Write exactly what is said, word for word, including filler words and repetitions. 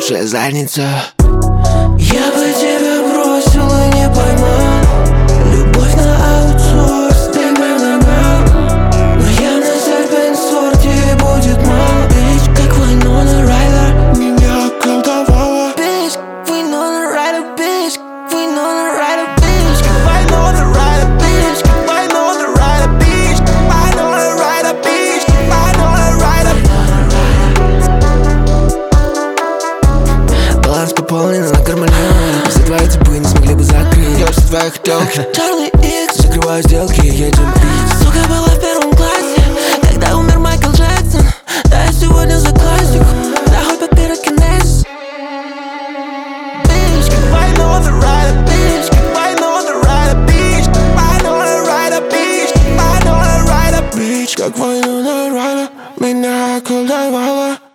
слушая задницу. Я бы тебя бросил и не поймал. Любовь на аутсорс, ты меня набрал. Но я на серпенсорте будет мало. Бич, как Вайнона Райдер, меня околдовала. Бич, Вайнона Райдер, бич, Вайнона Райдер, бич, как Вайнона Райдер, бич, как Вайнона Райдер, бич, Вайнона Райдер, бич, Вайнона Райдер. Баланс пополнен, она гармонирует. Все твои типы не смогли бы закрыть. Я все твоих хотелки, Черный икс, закрываю сделки, едем пить. сука была в первом классе, когда умер Майкл Джексон. Да, я сегодня за классику, да хоть по пирокинез. Бич, как Вайнона Райдер, бич, как Вайнона Райдер, бич, Вайнона Райдер, бич, Вайнона Райдер, бич, как Вайнона Райдер, меня околдовала.